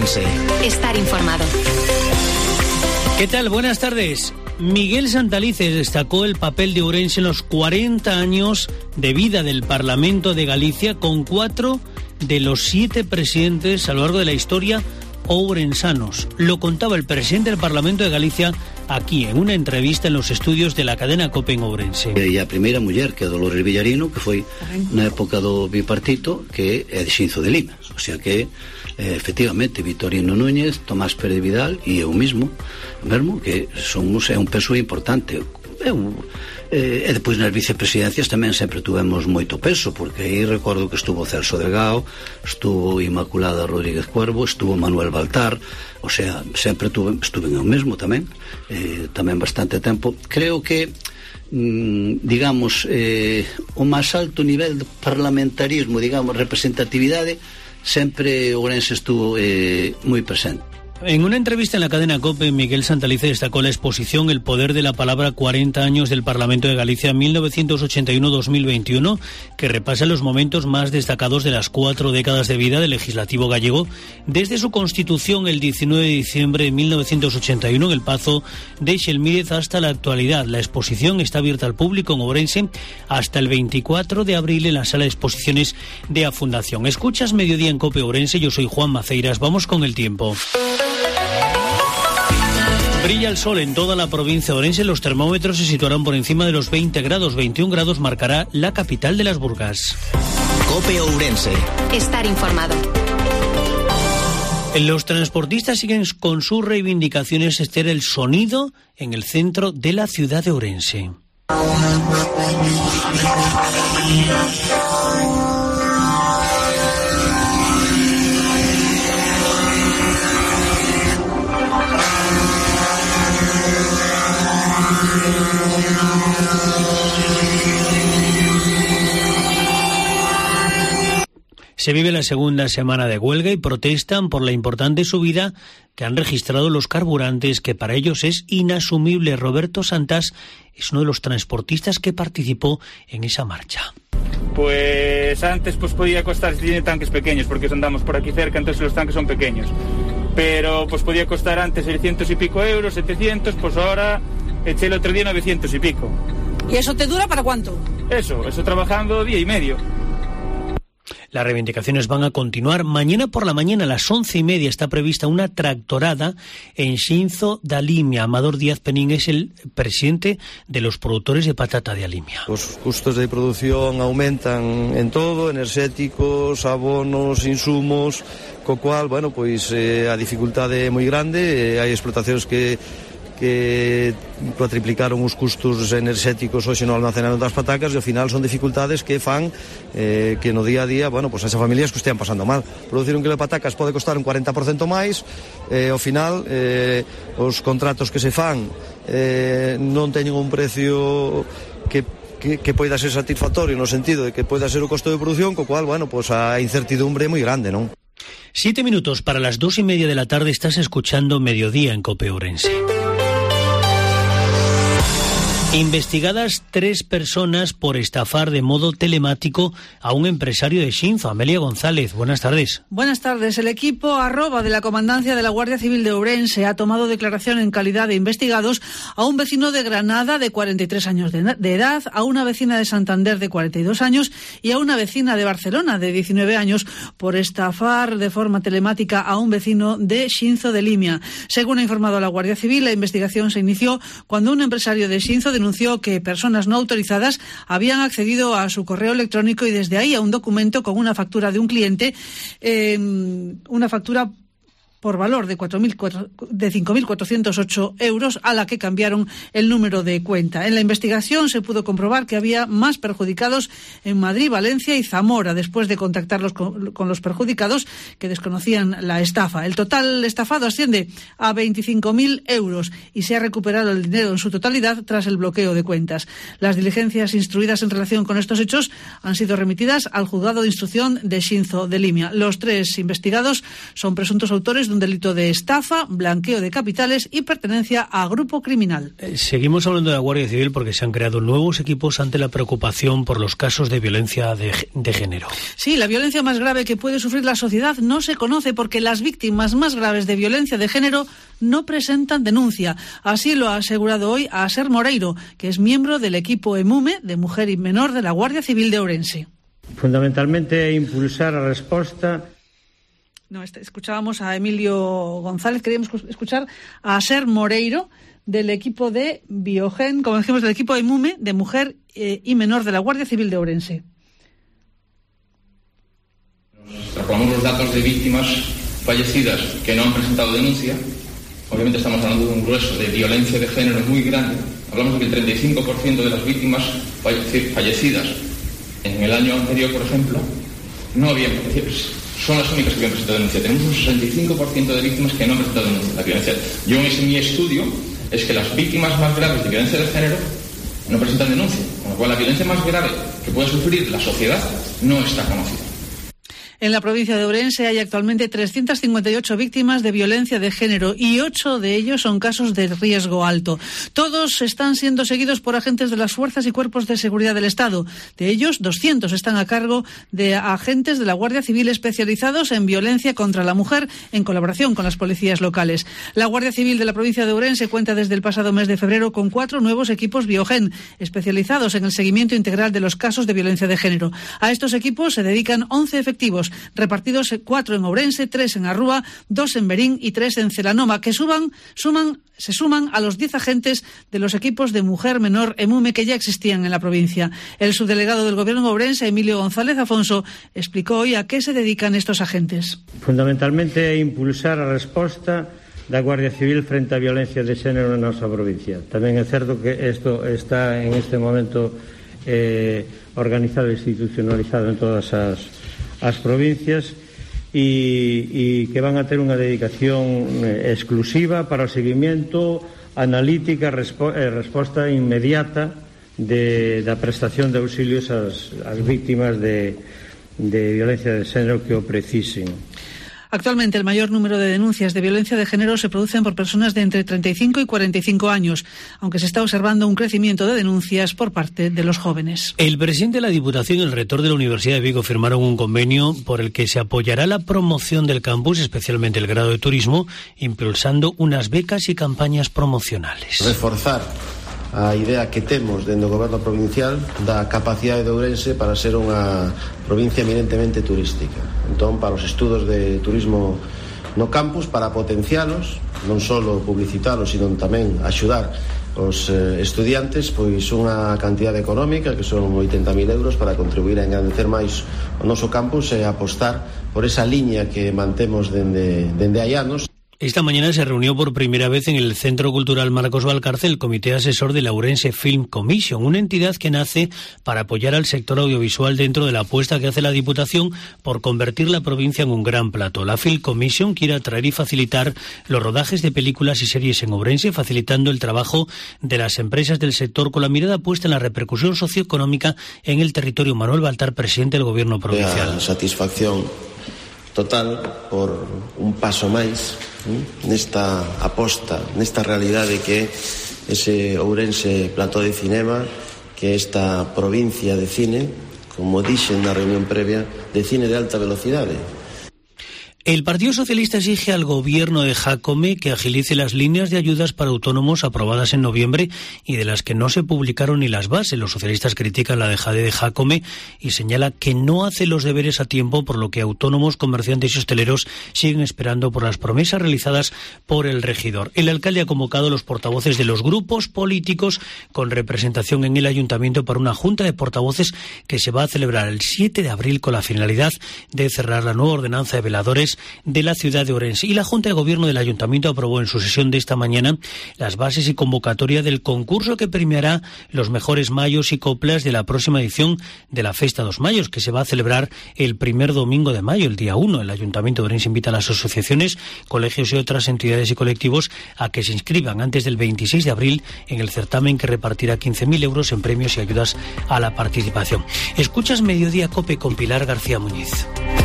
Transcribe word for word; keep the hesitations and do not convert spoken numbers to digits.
Ourense. Estar informado. ¿Qué tal? Buenas tardes. Miguel Santalices destacó el papel de Ourense en los cuarenta años de vida del Parlamento de Galicia, con cuatro de los siete presidentes a lo largo de la historia ourensanos. Lo contaba el presidente del Parlamento de Galicia aquí, en una entrevista en los estudios de la cadena COPE en Ourense. E a primeira muller, que é Dolores Villarino, que foi na época do bipartito, que é de Xinzo de Lima. O sea que, eh, efectivamente, Vitorino Núñez, Tomás Pérez Vidal e eu mismo, mesmo, que somos, é un peso importante. Eu, eh, e depois nas vicepresidencias tamén sempre tuvemos moito peso, porque aí recordo que estuvo Celso Delgado, estuvo Inmaculada Rodríguez Cuervo, estuvo Manuel Baltar, o sea, sempre tuve, estuve eu mesmo tamén, eh, tamén bastante tempo. Creo que mm, digamos eh, o máis alto nivel de parlamentarismo, digamos, representatividade, sempre Ourense estuvo eh, moi presente. En una entrevista en la cadena COPE, Miguel Santalices destacó la exposición El poder de la palabra, cuarenta años del Parlamento de Galicia, mil novecientos ochenta y uno a dos mil veintiuno, que repasa los momentos más destacados de las cuatro décadas de vida del legislativo gallego, desde su constitución el diecinueve de diciembre de mil novecientos ochenta y uno en el Pazo de Xelmírez hasta la actualidad. La exposición está abierta al público en Ourense hasta el veinticuatro de abril en la sala de exposiciones de A Fundación. Escuchas Mediodía en COPE Ourense, yo soy Juan Maceiras. Vamos con el tiempo. Brilla el sol en toda la provincia de Ourense. Los termómetros se situarán por encima de los veinte grados. veintiún grados marcará la capital de las Burgas. COPE Ourense. Estar informado. Los transportistas siguen con sus reivindicaciones. Este era el sonido en el centro de la ciudad de Ourense. Se vive la segunda semana de huelga y protestan por la importante subida que han registrado los carburantes, que para ellos es inasumible. Roberto Santás es uno de los transportistas que participó en esa marcha. Pues antes pues podía costar, si tiene tanques pequeños, porque andamos por aquí cerca, entonces los tanques son pequeños. Pero pues podía costar antes seiscientos y pico euros, setecientos, pues ahora eché el otro día novecientos y pico. ¿Y eso te dura para cuánto? Eso, eso trabajando día y medio. Las reivindicaciones van a continuar. Mañana por la mañana a las once y media está prevista una tractorada en Xinzo de Alimia. Amador Díaz Penín es el presidente de los productores de patata de Alimia. Os custos de produción aumentan en todo, enerxéticos, abonos, insumos, co cual, bueno, pois eh, a dificultade é moi grande, eh, hai explotacións que que cuatriplicaron os custos enerxéticos hoxe no almacenamento das patacas e ao final son dificultades que fan eh, que no día a día, bueno, pois esas familias que estean pasando mal. Producir un kilo de patacas pode costar un cuarenta por cento máis, e eh, ao final eh, os contratos que se fan eh, non teñen un precio que Que, que poida ser satisfactorio no sentido de que poida ser o costo de produción, co cual, bueno, pues a incertidumbre é moi grande, non? Siete minutos para las dos y media de la tarde. Estás escuchando Mediodía en COPE Ourense. Investigadas tres personas por estafar de modo telemático a un empresario de Xinzo. Amelia González, buenas tardes. Buenas tardes. El equipo arroba de la Comandancia de la Guardia Civil de Ourense ha tomado declaración en calidad de investigados a un vecino de Granada de cuarenta y tres años de, de edad, a una vecina de Santander de cuarenta y dos años y a una vecina de Barcelona de diecinueve años por estafar de forma telemática a un vecino de Xinzo de Limia. Según ha informado la Guardia Civil, la investigación se inició cuando un empresario de Xinzo denunció que personas no autorizadas habían accedido a su correo electrónico y desde ahí a un documento con una factura de un cliente, eh, una factura por valor de, de cinco mil cuatrocientos ocho euros, a la que cambiaron el número de cuenta. En la investigación se pudo comprobar que había más perjudicados en Madrid, Valencia y Zamora, después de contactarlos con, con los perjudicados que desconocían la estafa. El total estafado asciende a veinticinco mil euros y se ha recuperado el dinero en su totalidad tras el bloqueo de cuentas. Las diligencias instruidas en relación con estos hechos han sido remitidas al juzgado de instrucción de Xinzo de Limia. Los tres investigados son presuntos autores de un delito de estafa, blanqueo de capitales y pertenencia a grupo criminal. Eh, seguimos hablando de la Guardia Civil porque se han creado nuevos equipos ante la preocupación por los casos de violencia de, de género. Sí, la violencia más grave que puede sufrir la sociedad no se conoce porque las víctimas más graves de violencia de género no presentan denuncia. Así lo ha asegurado hoy Aser Moreiro, que es miembro del equipo EMUME de Mujer y Menor de la Guardia Civil de Ourense. Fundamentalmente impulsar a resposta. No, escuchábamos a Emilio González, queríamos escuchar a Aser Moreiro del equipo de Biogen, como dijimos, del equipo EMUME de Mujer eh, y Menor de la Guardia Civil de Ourense. Extrapolamos los datos de víctimas fallecidas que no han presentado denuncia. Obviamente estamos hablando de un grueso de violencia de género muy grande. Hablamos de que el treinta y cinco por ciento de las víctimas fallecidas en el año anterior, por ejemplo, no habían, son las únicas que habían presentado denuncia. Tenemos un sesenta y cinco por ciento de víctimas que no han presentado denuncia. La violencia. Yo en mi estudio es que las víctimas más graves de violencia de género no presentan denuncia, con lo cual la violencia más grave que puede sufrir la sociedad no está conocida. En la provincia de Ourense hay actualmente trescientas cincuenta y ocho víctimas de violencia de género y ocho de ellos son casos de riesgo alto. Todos están siendo seguidos por agentes de las fuerzas y cuerpos de seguridad del Estado. De ellos, doscientos están a cargo de agentes de la Guardia Civil especializados en violencia contra la mujer en colaboración con las policías locales. La Guardia Civil de la provincia de Ourense cuenta desde el pasado mes de febrero con cuatro nuevos equipos Biogen especializados en el seguimiento integral de los casos de violencia de género. A estos equipos se dedican once efectivos, repartidos cuatro en Ourense, tres en Arrúa, dos en Berín y tres en Celanova, que suban, suman, se suman a los diez agentes de los equipos de Mujer Menor EMUME que ya existían en la provincia. El subdelegado del Gobierno de Ourense, Emilio González Afonso, explicó hoy a qué se dedican estos agentes. Fundamentalmente impulsar a resposta da Guardia Civil frente á violencia de xénero na nosa provincia. Tamén é certo que isto está en este momento eh, organizado e institucionalizado en todas as as provincias e, e que van a ter unha dedicación exclusiva para o seguimento, analítica, respo, eh, resposta inmediata de, da prestación de auxilios ás, ás víctimas de, de violencia de xénero que o precisen. Actualmente el mayor número de denuncias de violencia de género se producen por personas de entre treinta y cinco y cuarenta y cinco años, aunque se está observando un crecimiento de denuncias por parte de los jóvenes. El presidente de la Diputación y el rector de la Universidad de Vigo firmaron un convenio por el que se apoyará la promoción del campus, especialmente el grado de turismo, impulsando unas becas y campañas promocionales. Reforzar a idea que temos dentro do goberno provincial da capacidade de Ourense para ser unha provincia eminentemente turística. Entón, para os estudos de turismo no campus, para potencialos, non só publicitalos, sino tamén axudar os eh, estudiantes, pois unha cantidade económica que son oitenta mil euros para contribuir a engrandecer máis o noso campus e apostar por esa liña que mantemos dende, dende hai anos. Esta mañana se reunió por primera vez en el Centro Cultural Marcos Valcárcel el Comité Asesor de la Ourense Film Commission, una entidad que nace para apoyar al sector audiovisual dentro de la apuesta que hace la Diputación por convertir la provincia en un gran plató. La Film Commission quiere atraer y facilitar los rodajes de películas y series en Ourense, facilitando el trabajo de las empresas del sector con la mirada puesta en la repercusión socioeconómica en el territorio. Manuel Baltar, presidente del Gobierno provincial. La satisfacción total por un paso máis nesta aposta, nesta realidade que ese Ourense plató de cinema, que esta provincia de cine, como dixen na reunión previa, de cine de alta velocidade. El Partido Socialista exige al gobierno de Jácome que agilice las líneas de ayudas para autónomos aprobadas en noviembre y de las que no se publicaron ni las bases. Los socialistas critican la dejadez de Jácome y señala que no hace los deberes a tiempo, por lo que autónomos, comerciantes y hosteleros siguen esperando por las promesas realizadas por el regidor. El alcalde ha convocado a los portavoces de los grupos políticos con representación en el ayuntamiento para una junta de portavoces que se va a celebrar el siete de abril con la finalidad de cerrar la nueva ordenanza de veladores de la ciudad de Ourense. Y la Junta de Gobierno del Ayuntamiento aprobó en su sesión de esta mañana las bases y convocatoria del concurso que premiará los mejores mayos y coplas de la próxima edición de la Festa dos Mayos, que se va a celebrar el primer domingo de mayo, el día uno. El Ayuntamiento de Ourense invita a las asociaciones, colegios y otras entidades y colectivos a que se inscriban antes del veintiséis de abril en el certamen que repartirá quince mil euros en premios y ayudas a la participación. Escuchas Mediodía Cope con Pilar García Muñiz.